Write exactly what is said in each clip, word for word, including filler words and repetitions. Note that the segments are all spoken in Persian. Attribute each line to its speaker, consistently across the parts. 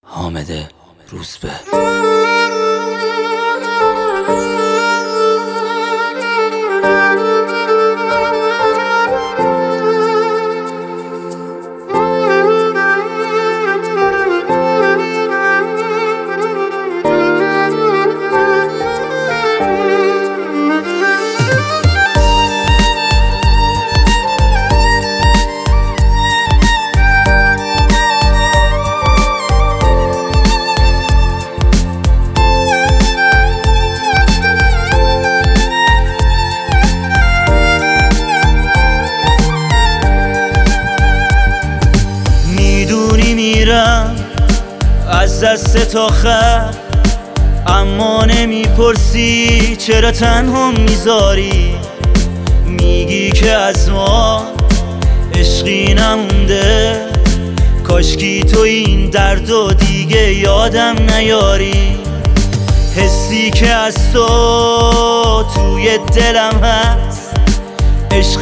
Speaker 1: حامد روزبه.
Speaker 2: از دست تا خط، اما نمیپرسی چرا تنها میذاری. میگی که از ما عشقی نمونده، کاشکی تو این درد و دیگه یادم نیاری. حسی که از تو توی دلم هست، عشق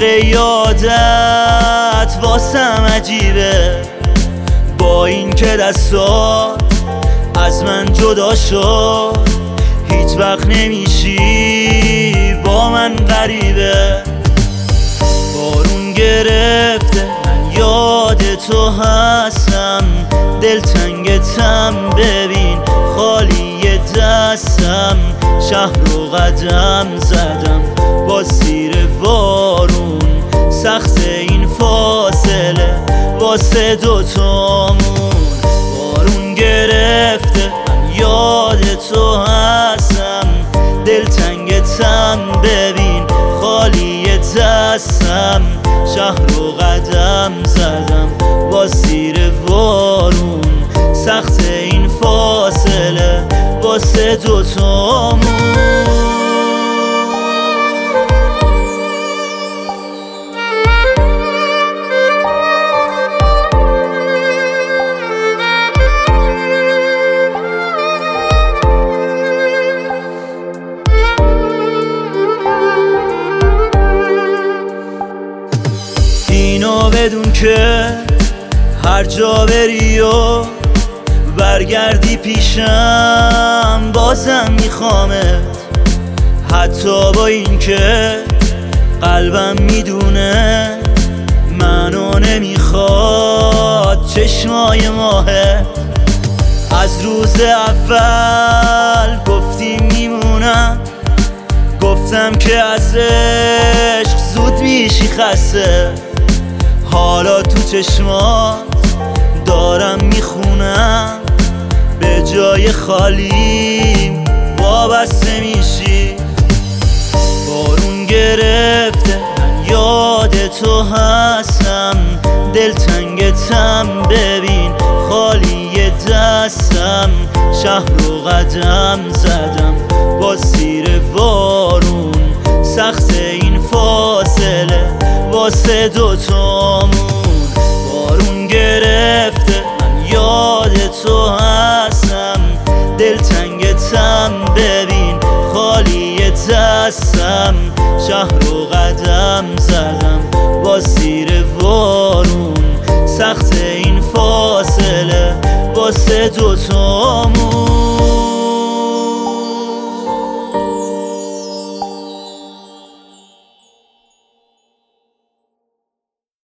Speaker 2: یادت واسم عجیبه. با این که دستات از من جدا شد، هیچ وقت نمیشی با من غریبه. بارون گرفته من یاد تو هستم، دلتنگتم ببین خالی دستم. شهر و قدم زدم با زیر بارون، سخت این فاصله واسه دوتامون. بارون گرفته من یاد تو هستم، دلتنگتم ببین خالی دستم. شهر و قدم زدم با زیر بارون، سخت این فاصله واسه دوتامون. اینو بدون که هر جا بری و برگردی پیشم، بازم میخوامت. حتی با این که قلبم میدونه منو نمیخواد چشمای ماهت. از روز اول گفتی میمونم، گفتم که از عشق زود میشی خسته. حالا تو چشمات دارم میخونم، به جای خالیم وابسته میشی. بارون گرفته من یاد تو هستم، دلتنگتم ببین خالی دستم. شهر و قدم زدم با زیر بارون، سخت این فاصله واسه دوتامون. بارون گرفته من یاد تو هستم، دلتنگتم ببین خالی دستم. شهر و قدم زدم با زیر بارون، سخت این فاصله واسه دوتامون.